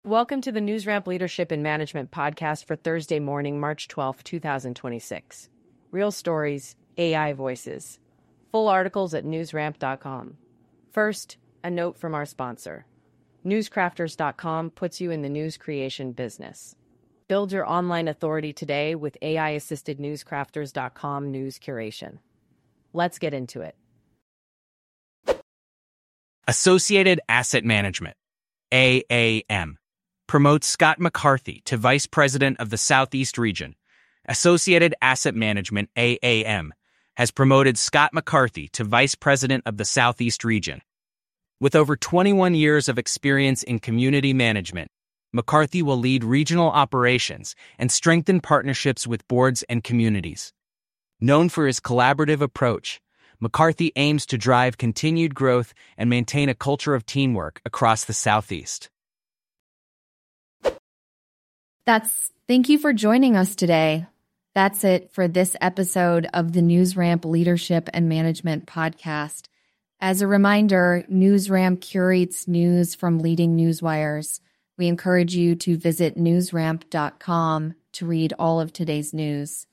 Welcome to the NewsRamp Leadership and Management podcast for Thursday morning, March 12, 2026. Real stories, AI voices. Full articles at newsramp.com. First, a note from our sponsor. Newscrafters.com puts you in the news creation business. Build your online authority today with AI-assisted newscrafters.com news curation. Let's get into it. Associated Asset Management, AAM, promotes Scott McCarthy to Vice President of the Southeast Region. Associated Asset Management, AAM, has promoted Scott McCarthy to Vice President of the Southeast Region. With over 21 years of experience in community management, McCarthy will lead regional operations and strengthen partnerships with boards and communities. Known for his collaborative approach, McCarthy aims to drive continued growth and maintain a culture of teamwork across the Southeast. Thank you for joining us today. That's it for this episode of the NewsRamp Leadership and Management podcast. As a reminder, NewsRamp curates news from leading newswires. We encourage you to visit newsramp.com to read all of today's news.